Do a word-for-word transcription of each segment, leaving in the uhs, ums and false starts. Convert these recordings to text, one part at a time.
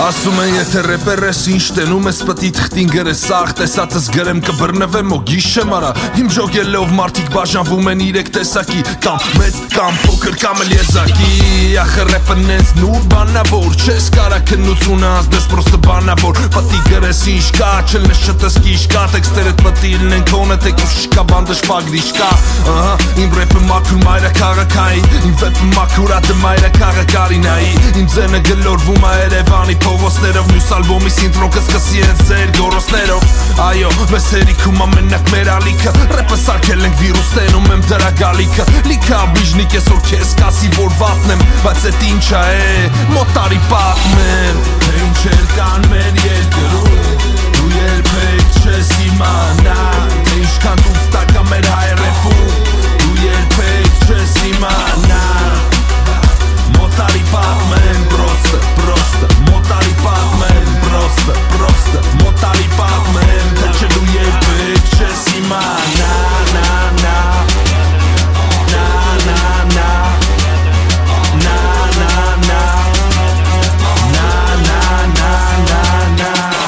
Ասում են եթե ռեպեր ես ինչ տենում ես պտի թղթին գրես սաղ տեսածս գրեմ կբռնվեմ ու գիշեմ արա Իմ ժոգելով մարդիկ բաժանվում են իրեք տեսակի Կամ մեծ կամ փոքր կամ էլ եզակի Ախր ռեպը նենց նուր բանավոր Չես կարա քննությունը ազդես պրոստը բանավոր Պտի գրես ինչ կա չլնես շտես կիշ կա Տեքստերդ պտի լնեն կոնը տեկուս չկա բանդը շպագրի չկա Ահա իմ ռեպը մաքուր մայրը քաղաքային Իմ վեպը մաքուր ադը մայրը քաղաքարինայի Իմ ձենը գլորվում ա Երևանի փողոցներով Մյուս ալբոմիս ինտրոն կսկսի են ձեր գորոսներով Այո, մեզ հերիքում ամենակ մեր ալիքը Ռեպը սարքել ենք վիրուս տենում եմ դրա գալիքը Լիքը աբիժնիկ ես որ քեզ կասի որ վատնեմ Բայց էդ ինչա է, մոտարի պատմեմ Թե ինչեր կան մեր երկրում Դու երբեք չես իմանա Թե ինչքան տուֆտա կա մեր հայ ռեպում Դու երբեք չես իմանա Մոտարի պատմեմ պրոստը, պրոստը Մոտարի պատմեմ պրոստը, պրոստը Մոտարի պատմեմ թե չէ դու երբեք չես իմանա Նա, նա Նա, նա, նա Նա, նա, նա Նա, նա, նա, նա, նա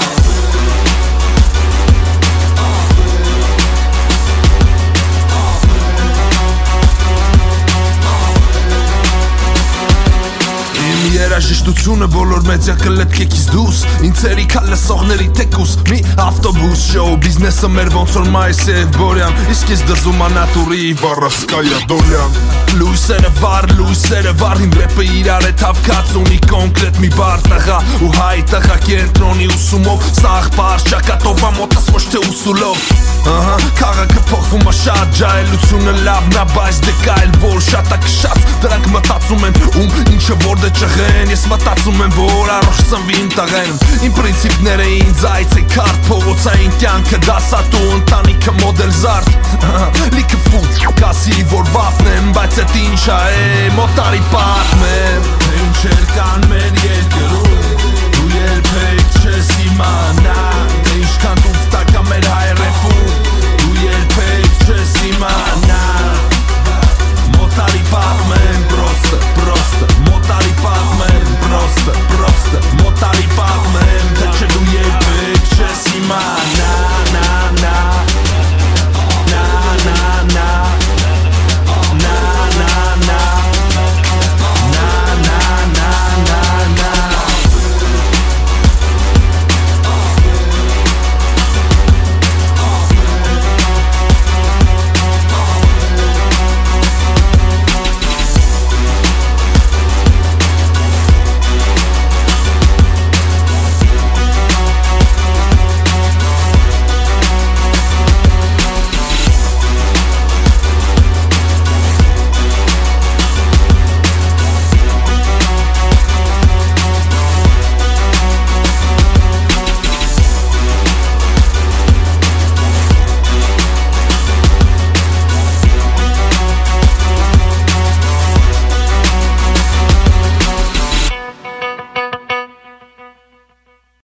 Երաժշտությունը բոլոր մեդիա կլետքեքից դուս Ինձ երիքա լսողների թեկուս Մի ավտոբուս շոու բիզնեսը մեր ոնց որ Մայսեև Բորյան Իսկ ես դզում անատուրի Վարասկայա Դոլյան Լույսերը վար, լույսերը վար Իմ ռեպը իրար է թավքած ունի կոնկրետ մի բար տղա Ու հայ տղա կենտրոնի ուսումով Սա աղբար ճակատով ամոտս ոչ թե ուսուլով Ահա, քաղաքը փոխվում ա շատ Ջահելությունը լավն ա, բայց դե կա էլ որ շատ ա կշած Դրանք մտածում են ում ինչը որ դե ճղեն Ես մտածում եմ որ առողջ ծնվի իմ տղեն Իմ պրինցիպները ինձ այց է կարդ Փողոցային կյանքը դասատու ընտանիքը մոդել զարդ Լիքը ֆուտ կասի որ վապնեմ Բայց էդ ինչա է մոտարի պատմեմ Թե ինչեր կան